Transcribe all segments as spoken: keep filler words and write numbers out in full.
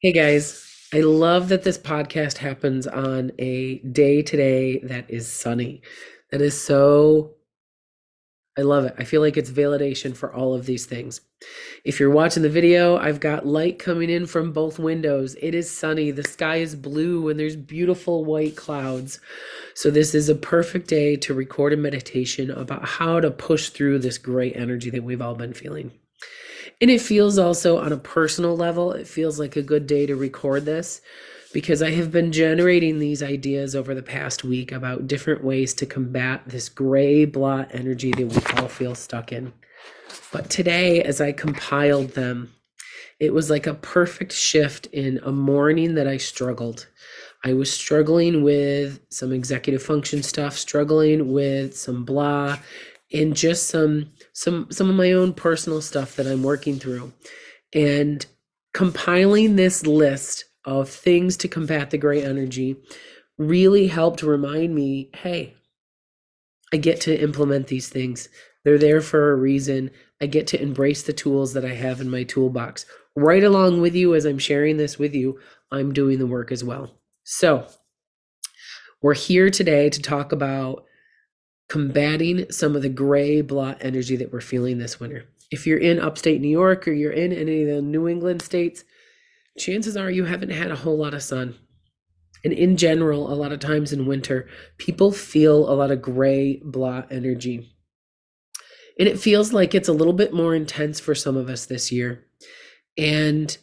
Hey guys, I love that this podcast happens on a day today that is sunny. That is so, I love it. I feel like it's validation for all of these things. If you're watching the video, I've got light coming in from both windows. It is sunny, the sky is blue, and there's beautiful white clouds. So, this is a perfect day to record a meditation about how to push through this great energy that we've all been feeling. And it feels also on a personal level, it feels like a good day to record this because I have been generating these ideas over the past week about different ways to combat this gray blot energy that we all feel stuck in. But today, as I compiled them, it was like a perfect shift in a morning that I struggled. I was struggling with some executive function stuff, struggling with some blah, and just some some some of my own personal stuff that I'm working through. And compiling this list of things to combat the gray energy really helped remind me, hey, I get to implement these things. They're there for a reason. I get to embrace the tools that I have in my toolbox. Right along with you, as I'm sharing this with you, I'm doing the work as well. So, we're here today to talk about combating some of the gray blot energy that we're feeling this winter. If you're in upstate New York or you're in any of the New England states, chances are you haven't had a whole lot of sun. And in general, a lot of times in winter, people feel a lot of gray blot energy. And it feels like it's a little bit more intense for some of us this year. And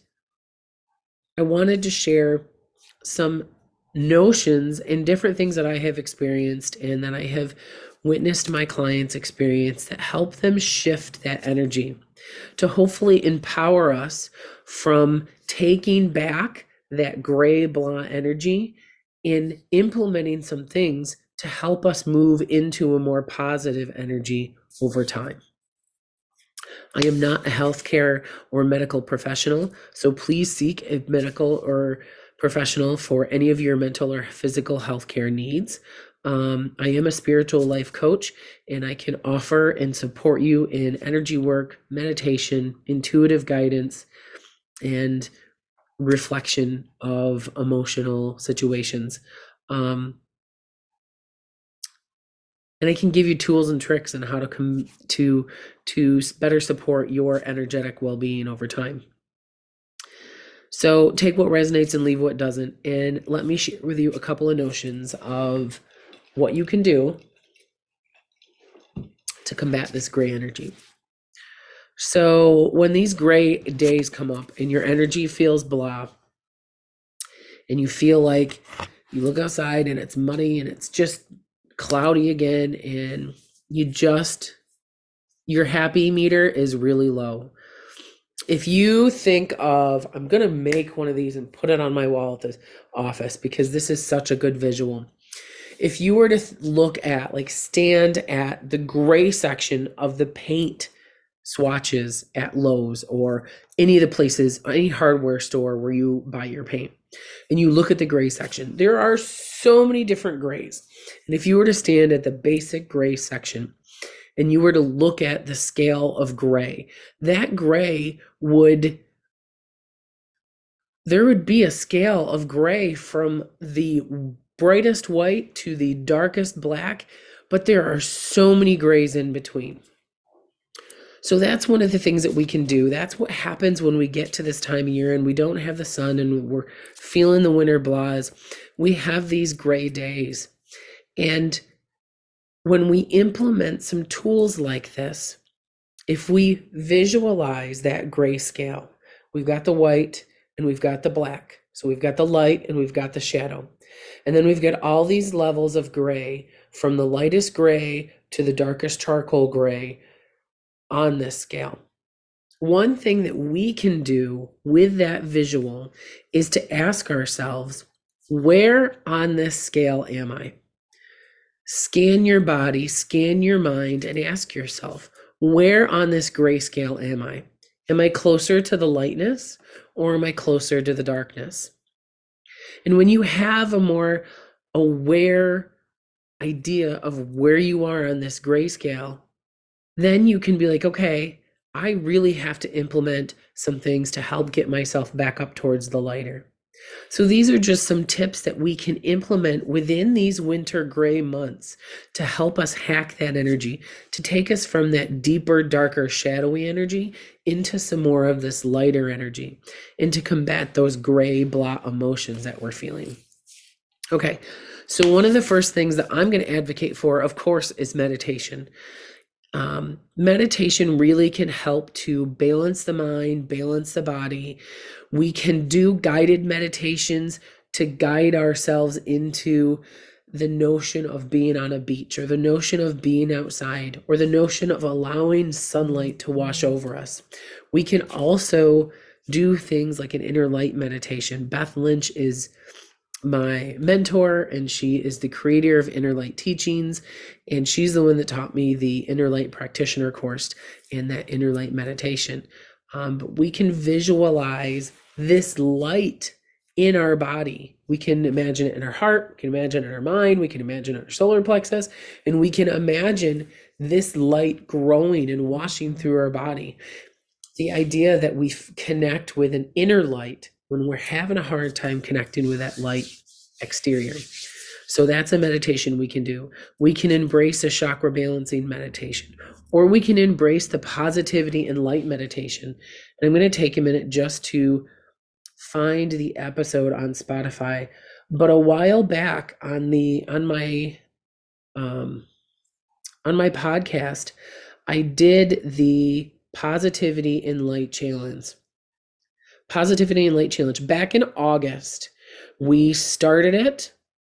I wanted to share some notions and different things that I have experienced and that I have witnessed my clients experience that help them shift that energy to hopefully empower us from taking back that gray blonde energy and implementing some things to help us move into a more positive energy over time. I am not a healthcare or medical professional, so please seek a medical or professional for any of your mental or physical healthcare needs. Um, I am a spiritual life coach, and I can offer and support you in energy work, meditation, intuitive guidance, and reflection of emotional situations. Um, and I can give you tools and tricks on how to come to to better support your energetic well-being over time. So take what resonates and leave what doesn't. And let me share with you a couple of notions of what you can do to combat this gray energy. So when these gray days come up and your energy feels blah, and you feel like you look outside and it's muddy and it's just cloudy again, and you just, your happy meter is really low. If you think of, I'm going to make one of these and put it on my wall at the office because this is such a good visual. If you were to look at, like, stand at the gray section of the paint swatches at Lowe's or any of the places, any hardware store where you buy your paint, and you look at the gray section, there are so many different grays. And if you were to stand at the basic gray section and you were to look at the scale of gray, that gray would, there would be a scale of gray from the brightest white to the darkest black, but there are so many grays in between. So that's one of the things that we can do. That's what happens when we get to this time of year and we don't have the sun and we're feeling the winter blahs. We have these gray days. And when we implement some tools like this, if we visualize that gray scale, we've got the white and we've got the black. So we've got the light and we've got the shadow. And then we've got all these levels of gray, from the lightest gray to the darkest charcoal gray on this scale. One thing that we can do with that visual is to ask ourselves, where on this scale am I? Scan your body, scan your mind, and ask yourself, where on this gray scale am I? Am I closer to the lightness or am I closer to the darkness? And when you have a more aware idea of where you are on this gray scale, then you can be like, okay, I really have to implement some things to help get myself back up towards the lighter. So these are just some tips that we can implement within these winter gray months to help us hack that energy, to take us from that deeper, darker, shadowy energy into some more of this lighter energy, and to combat those gray blot emotions that we're feeling. Okay, so one of the first things that I'm going to advocate for, of course, is meditation. Um, meditation really can help to balance the mind, balance the body. We can do guided meditations to guide ourselves into the notion of being on a beach, or the notion of being outside, or the notion of allowing sunlight to wash over us. We can also do things like an inner light meditation. Beth Lynch is my mentor, and she is the creator of Inner Light Teachings, and she's the one that taught me the Inner Light Practitioner course and that Inner Light meditation. Um, but we can visualize this light in our body. We can imagine it in our heart, we can imagine it in our mind, we can imagine it in our solar plexus, and we can imagine this light growing and washing through our body. The idea that we connect with an inner light when we're having a hard time connecting with that light exterior. So that's a meditation we can do. We can embrace a chakra balancing meditation, or we can embrace the positivity and light meditation. And I'm going to take a minute just to find the episode on Spotify. But a while back on the on my um, on my podcast, I did the Positivity and Light Challenge. Positivity and Light Challenge. Back in August, we started it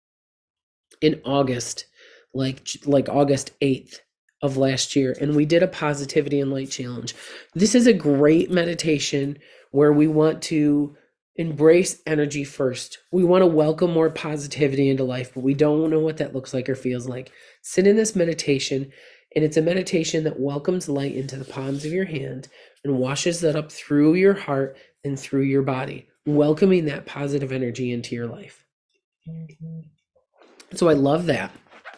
in August, like like August eighth of last year, and we did a Positivity and Light Challenge. This is a great meditation where we want to embrace energy first. We want to welcome more positivity into life, but we don't know what that looks like or feels like. Sit in this meditation, and it's a meditation that welcomes light into the palms of your hand and washes that up through your heart and through your body, welcoming that positive energy into your life. So I love that.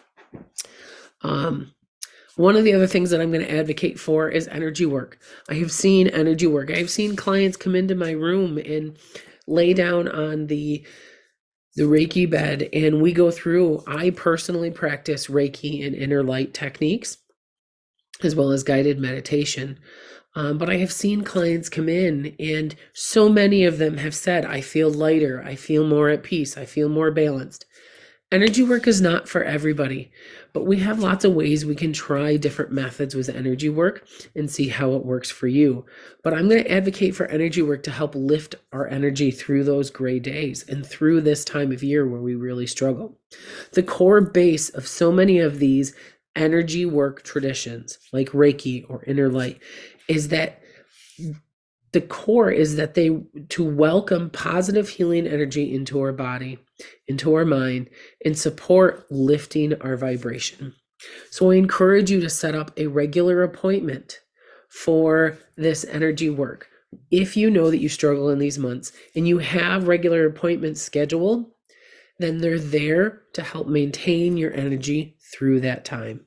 Um, one of the other things that I'm going to advocate for is energy work. I have seen energy work. I've seen clients come into my room and lay down on the the Reiki bed, and we go through, I personally practice Reiki and inner light techniques, as well as guided meditation. Um, but I have seen clients come in, and so many of them have said, I feel lighter, I feel more at peace, I feel more balanced. Energy work is not for everybody, but we have lots of ways we can try different methods with energy work and see how it works for you. But I'm going to advocate for energy work to help lift our energy through those gray days and through this time of year where we really struggle. The core base of so many of these energy work traditions, like Reiki or inner light, is that the core is that they to welcome positive healing energy into our body, into our mind, and support lifting our vibration. So I encourage you to set up a regular appointment for this energy work. If you know that you struggle in these months and you have regular appointments scheduled, then they're there to help maintain your energy through that time.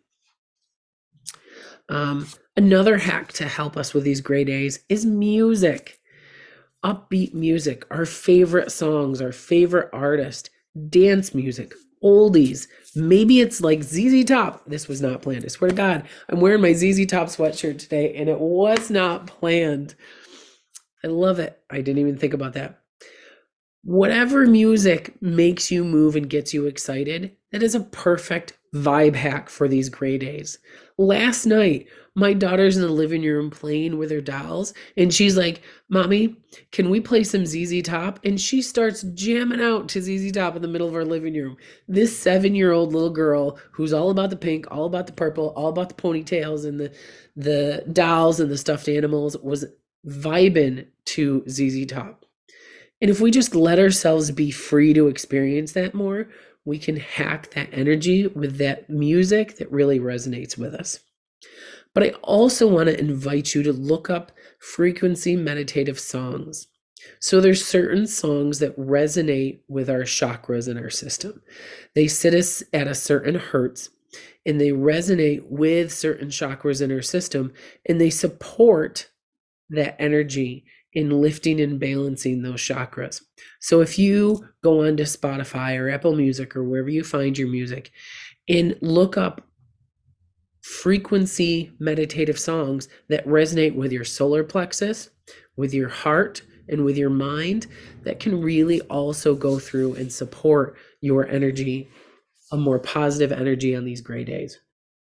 Um, another hack to help us with these gray days is music. Upbeat music, our favorite songs, our favorite artist, dance music, oldies. Maybe it's like Z Z Top. This was not planned. I swear to God, I'm wearing my Z Z Top sweatshirt today, and it was not planned. I love it. I didn't even think about that. Whatever music makes you move and gets you excited, that is a perfect vibe hack for these gray days. Last night, my daughter's in the living room playing with her dolls, and she's like, Mommy, can we play some Z Z Top? And she starts jamming out to Z Z Top in the middle of our living room. This seven-year-old little girl who's all about the pink, all about the purple, all about the ponytails and the, the dolls and the stuffed animals was vibing to Z Z Top. And if we just let ourselves be free to experience that more, we can hack that energy with that music that really resonates with us. But I also want to invite you to look up frequency meditative songs. So there's certain songs that resonate with our chakras in our system. They sit us at a certain hertz, and they resonate with certain chakras in our system, and they support that energy in lifting and balancing those chakras. So if you go onto Spotify or Apple Music or wherever you find your music and look up frequency meditative songs that resonate with your solar plexus, with your heart, and with your mind, that can really also go through and support your energy, a more positive energy on these gray days.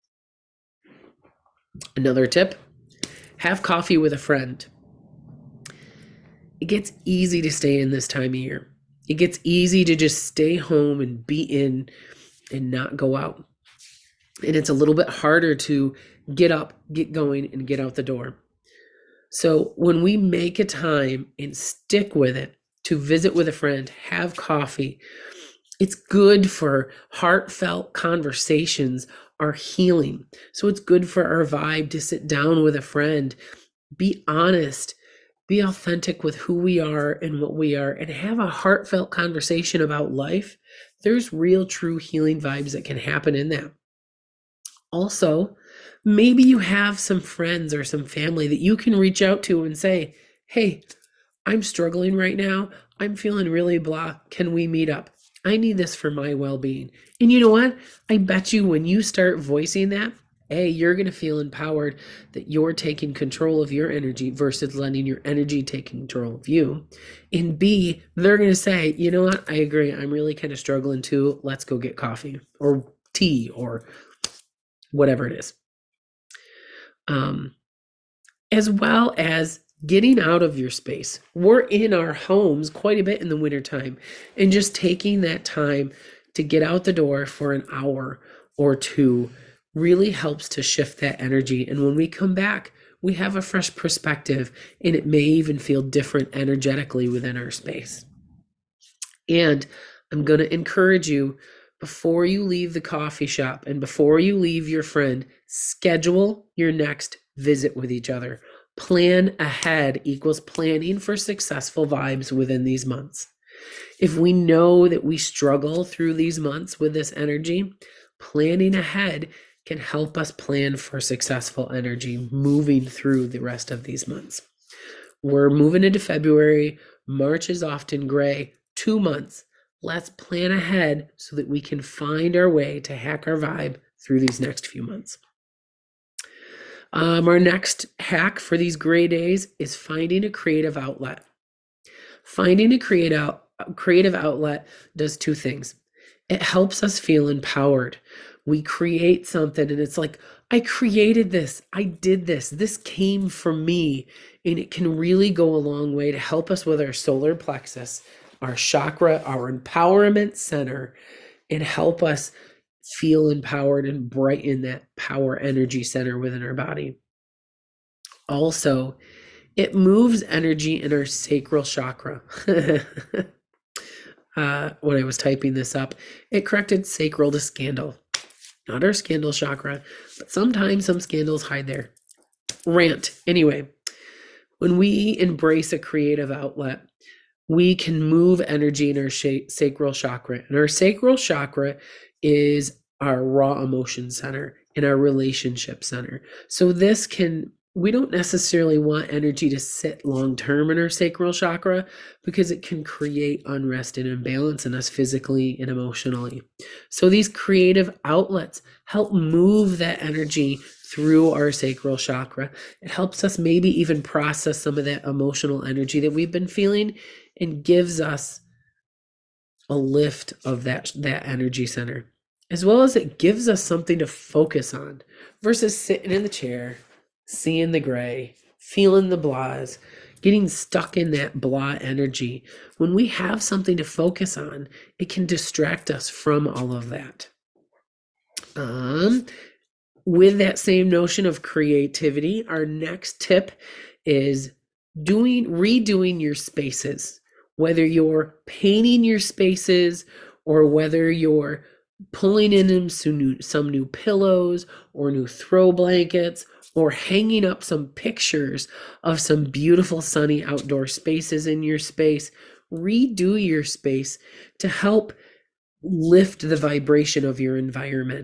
Another tip, have coffee with a friend. It gets easy to stay in this time of year. It gets easy to just stay home and be in and not go out. And it's a little bit harder to get up, get going, and get out the door. So when we make a time and stick with it to visit with a friend, have coffee, it's good for heartfelt conversations, our healing. So it's good for our vibe to sit down with a friend, be honest, be authentic with who we are and what we are, and have a heartfelt conversation about life. There's real, true healing vibes that can happen in that. Also, maybe you have some friends or some family that you can reach out to and say, hey, I'm struggling right now. I'm feeling really blah. Can we meet up? I need this for my well-being. And you know what? I bet you when you start voicing that, A, you're going to feel empowered that you're taking control of your energy versus letting your energy take control of you. And B, they're going to say, you know what? I agree. I'm really kind of struggling too. Let's go get coffee or tea or whatever it is. Um, as well as getting out of your space. We're in our homes quite a bit in the wintertime, and just taking that time to get out the door for an hour or two really helps to shift that energy. And when we come back, we have a fresh perspective, and it may even feel different energetically within our space. And I'm going to encourage you, before you leave the coffee shop and before you leave your friend, schedule your next visit with each other. Plan ahead equals planning for successful vibes within these months. If we know that we struggle through these months with this energy, planning ahead can help us plan for successful energy moving through the rest of these months. We're moving into February. March is often gray. Two months. Let's plan ahead so that we can find our way to hack our vibe through these next few months. Um, our next hack for these gray days is finding a creative outlet. Finding a creative, creative outlet does two things. It helps us feel empowered. We create something and it's like, I created this, I did this, this came from me. And it can really go a long way to help us with our solar plexus, our chakra, our empowerment center, and help us feel empowered and brighten that power energy center within our body. Also, it moves energy in our sacral chakra. uh, when I was typing this up, it corrected sacral to scandal. Not our scandal chakra, but sometimes some scandals hide there. Rant. Anyway, when we embrace a creative outlet, we can move energy in our sh- sacral chakra. And our sacral chakra is our raw emotion center and our relationship center. So this can, we don't necessarily want energy to sit long term in our sacral chakra because it can create unrest and imbalance in us physically and emotionally. So these creative outlets help move that energy through our sacral chakra. It helps us maybe even process some of that emotional energy that we've been feeling and gives us a lift of that, that energy center, as well as it gives us something to focus on versus sitting in the chair, seeing the gray, feeling the blahs, getting stuck in that blah energy. When we have something to focus on, it can distract us from all of that. Um, with that same notion of creativity, our next tip is doing redoing your spaces. Whether you're painting your spaces or whether you're pulling in some new, some new pillows or new throw blankets or hanging up some pictures of some beautiful sunny outdoor spaces in your space, redo your space to help lift the vibration of your environment.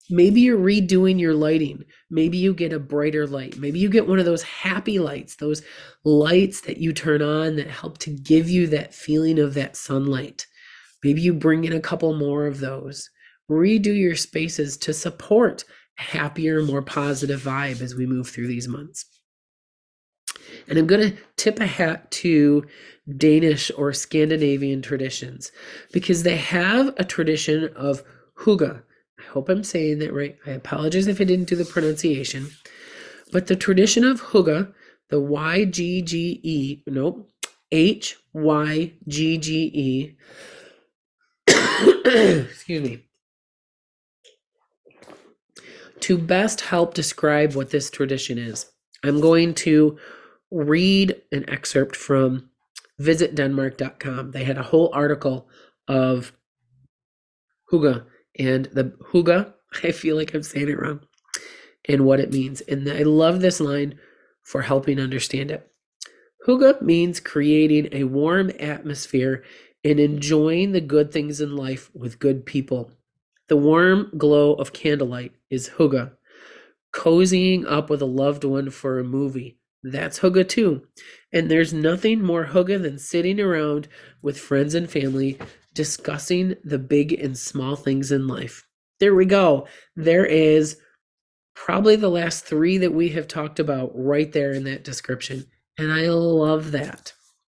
Maybe you're redoing your lighting. Maybe you get a brighter light. Maybe you get one of those happy lights, those lights that you turn on that help to give you that feeling of that sunlight. Maybe you bring in a couple more of those. Redo your spaces to support a happier, more positive vibe as we move through these months. And I'm going to tip a hat to Danish or Scandinavian traditions because they have a tradition of hygge. I hope I'm saying that right. I apologize if I didn't do the pronunciation. But the tradition of hygge, the Y G G E, nope, H Y G G E, excuse me, to best help describe what this tradition is, I'm going to read an excerpt from visit denmark dot com. They had a whole article of hygge, and the hygge, I feel like I'm saying it wrong, and what it means. And I love this line for helping understand it. Hygge means creating a warm atmosphere and enjoying the good things in life with good people. The warm glow of candlelight is hygge. Cozying up with a loved one for a movie, that's hygge too. And there's nothing more hygge than sitting around with friends and family discussing the big and small things in life. There we go. There is probably the last three that we have talked about right there in that description. And I love that.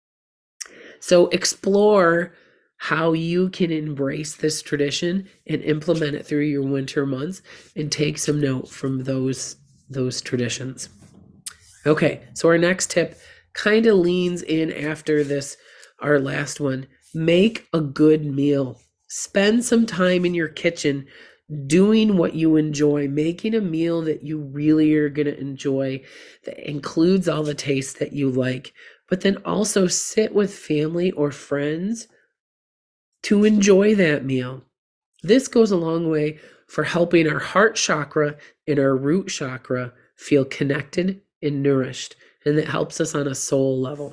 So explore how you can embrace this tradition and implement it through your winter months and take some note from those, those traditions. Okay, so our next tip kind of leans in after this, our last one. Make a good meal. Spend some time in your kitchen doing what you enjoy, making a meal that you really are going to enjoy, that includes all the tastes that you like, but then also sit with family or friends to enjoy that meal. This goes a long way for helping our heart chakra and our root chakra feel connected and nourished, and that helps us on a soul level.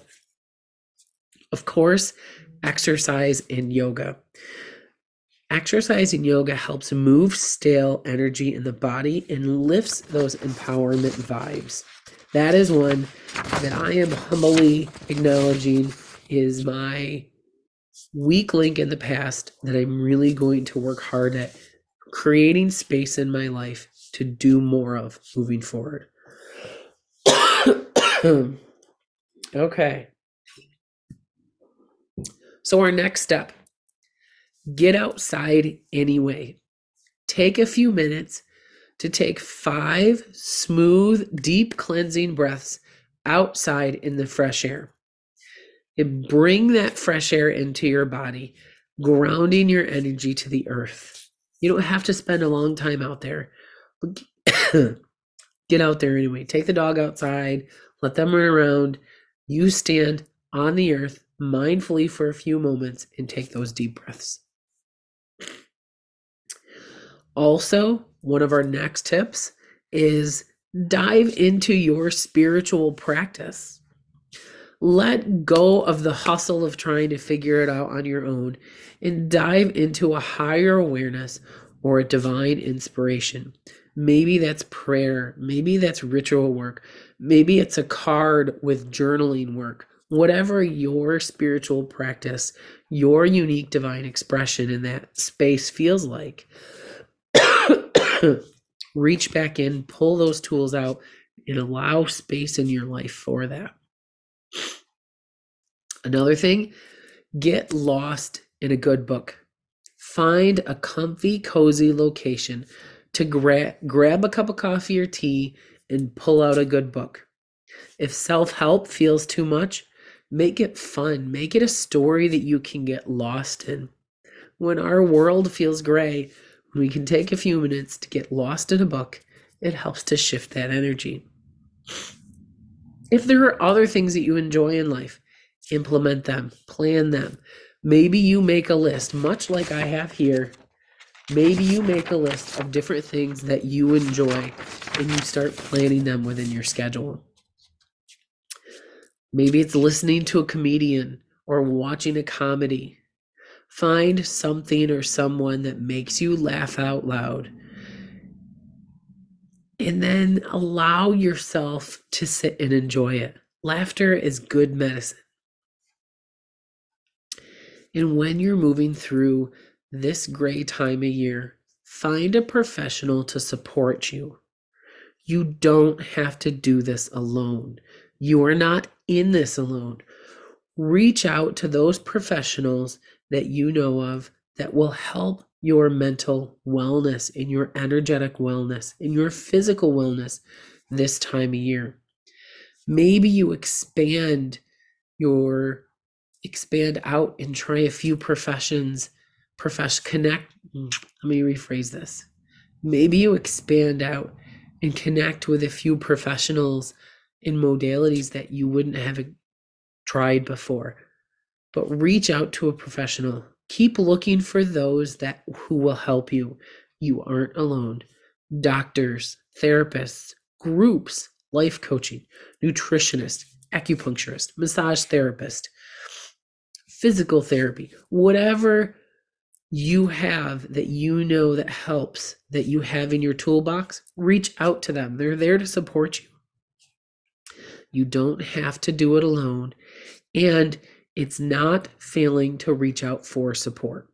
Of course, exercise and yoga. Exercise and yoga helps move stale energy in the body and lifts those empowerment vibes. That is one that I am humbly acknowledging is my weak link in the past that I'm really going to work hard at creating space in my life to do more of moving forward. Okay. So our next step, get outside anyway. Take a few minutes to take five smooth, deep cleansing breaths outside in the fresh air. And bring that fresh air into your body, grounding your energy to the earth. You don't have to spend a long time out there, but get out there anyway. Take the dog outside, let them run around. You stand on the earth mindfully for a few moments and take those deep breaths. Also, one of our next tips is dive into your spiritual practice. Let go of the hustle of trying to figure it out on your own and dive into a higher awareness or a divine inspiration. Maybe that's prayer. Maybe that's ritual work. Maybe it's a card with journaling work. Whatever your spiritual practice, your unique divine expression in that space feels like, reach back in, pull those tools out, and allow space in your life for that. Another thing, get lost in a good book. Find a comfy, cozy location to gra- grab a cup of coffee or tea and pull out a good book. If self-help feels too much, make it fun. Make it a story that you can get lost in. When our world feels gray, we can take a few minutes to get lost in a book. It helps to shift that energy. If there are other things that you enjoy in life, implement them, plan them. Maybe you make a list, much like I have here. Maybe you make a list of different things that you enjoy and you start planning them within your schedule. Maybe it's listening to a comedian or watching a comedy. Find something or someone that makes you laugh out loud And then allow yourself to sit and enjoy it. Laughter is good medicine. And when you're moving through this gray time of year, find a professional to support you. You don't have to do this alone. You are not in this alone. Reach out to those professionals that you know of that will help your mental wellness, in your energetic wellness, in your physical wellness this time of year. Maybe you expand your expand out and try a few professions, profession connect. Let me rephrase this. Maybe you expand out and connect with a few professionals in modalities that you wouldn't have tried before. But reach out to a professional. Keep looking for those that who will help you. You aren't alone. Doctors, therapists, groups, life coaching, nutritionist, acupuncturist, massage therapist, physical therapy, whatever you have that you know that helps, that you have in your toolbox, reach out to them. They're there to support you. You don't have to do it alone. And it's not failing to reach out for support.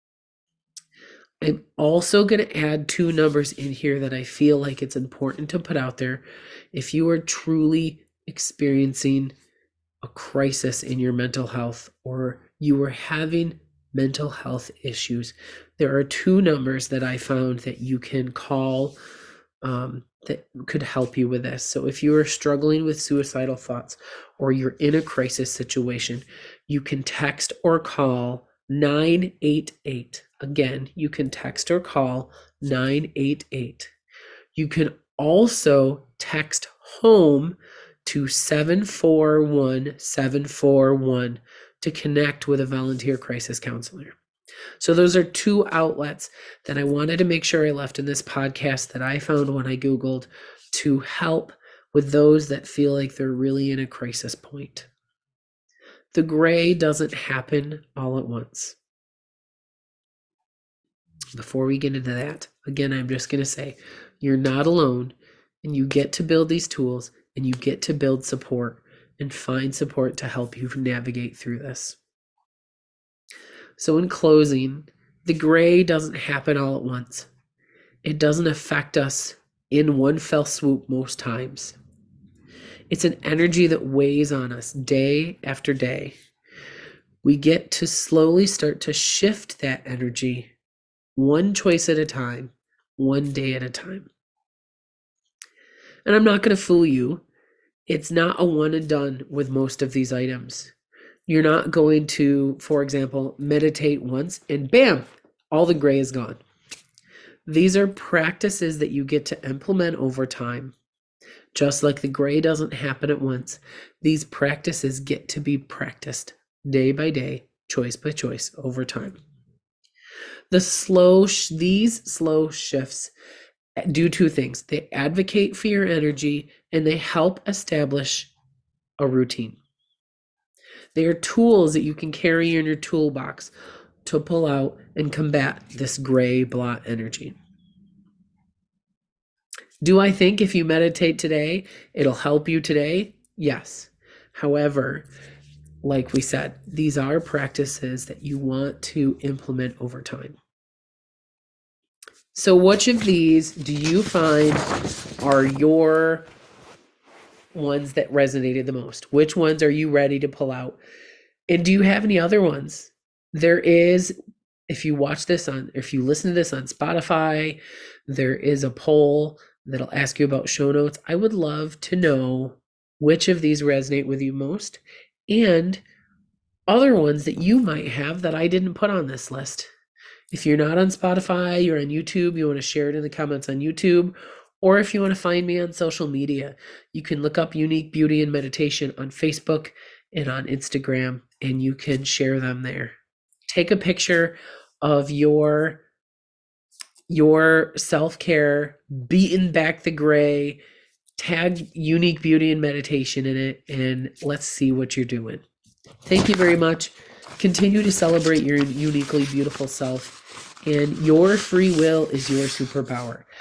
I'm also going to add two numbers in here that I feel like it's important to put out there. If you are truly experiencing a crisis in your mental health, or you are having mental health issues, there are two numbers that I found that you can call um, that could help you with this. So if you are struggling with suicidal thoughts, or you're in a crisis situation, you can text or call nine eight eight. Again, you can text or call nine eight eight. You can also text HOME to seven four one seven four one to connect with a volunteer crisis counselor. So those are two outlets that I wanted to make sure I left in this podcast that I found when I Googled to help with those that feel like they're really in a crisis point. The gray doesn't happen all at once. Before we get into that, again, I'm just going to say, you're not alone, and you get to build these tools, and you get to build support and find support to help you navigate through this. So in closing, the gray doesn't happen all at once. It doesn't affect us in one fell swoop most times. It's an energy that weighs on us day after day. We get to slowly start to shift that energy one choice at a time, one day at a time. And I'm not going to fool you. It's not a one and done with most of these items. You're not going to, for example, meditate once and bam, all the gray is gone. These are practices that you get to implement over time. Just like the gray doesn't happen at once, these practices get to be practiced day by day, choice by choice over time. The slow, sh- these slow shifts do two things. They advocate for your energy and they help establish a routine. They are tools that you can carry in your toolbox to pull out and combat this gray blot energy. Do I think if you meditate today, it'll help you today? Yes. However, like we said, these are practices that you want to implement over time. So which of these do you find are your ones that resonated the most? Which ones are you ready to pull out? And do you have any other ones? There is, if you watch this on, if you listen to this on Spotify, there is a poll that'll ask you about show notes. I would love to know which of these resonate with you most, and other ones that you might have that I didn't put on this list. If you're not on Spotify, you're on YouTube, you want to share it in the comments on YouTube, or if you want to find me on social media, you can look up Unique Beauty and Meditation on Facebook and on Instagram, and you can share them there. Take a picture of your your self-care, beating back the gray, tag Unique Beauty and Meditation in it, and let's see what you're doing. Thank you very much. Continue to celebrate your uniquely beautiful self, and your free will is your superpower. Take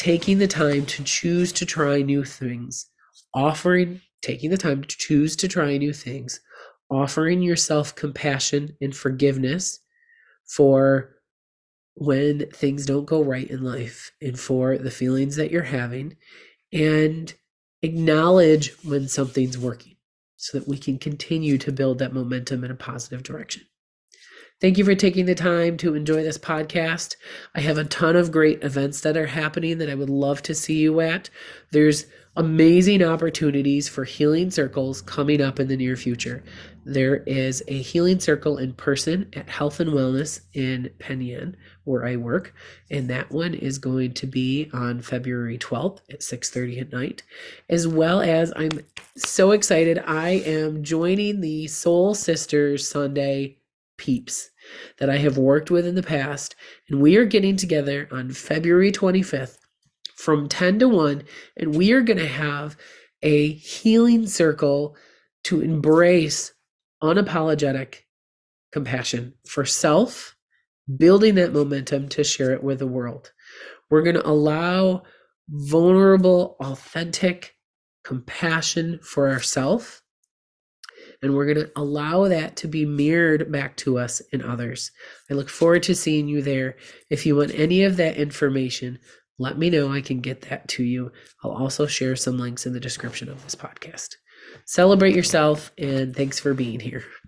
taking the time to choose to try new things, offering, taking the time to choose to try new things, offering yourself compassion and forgiveness for when things don't go right in life and for the feelings that you're having, and acknowledge when something's working so that we can continue to build that momentum in a positive direction. Thank you for taking the time to enjoy this podcast. I have a ton of great events that are happening that I would love to see you at. There's amazing opportunities for healing circles coming up in the near future. There is a healing circle in person at Health and Wellness in Penn Yan, where I work, and that one is going to be on February twelfth at six thirty at night. As well as, I'm so excited, I am joining the Soul Sisters Sunday peeps that I have worked with in the past, and we are getting together on February twenty-fifth from ten to one, and we are going to have a healing circle to embrace unapologetic compassion for self, building that momentum to share it with the world. We're going to allow vulnerable, authentic compassion for ourselves, and we're going to allow that to be mirrored back to us and others. I look forward to seeing you there. If you want any of that information, let me know. I can get that to you. I'll also share some links in the description of this podcast. Celebrate yourself, and thanks for being here.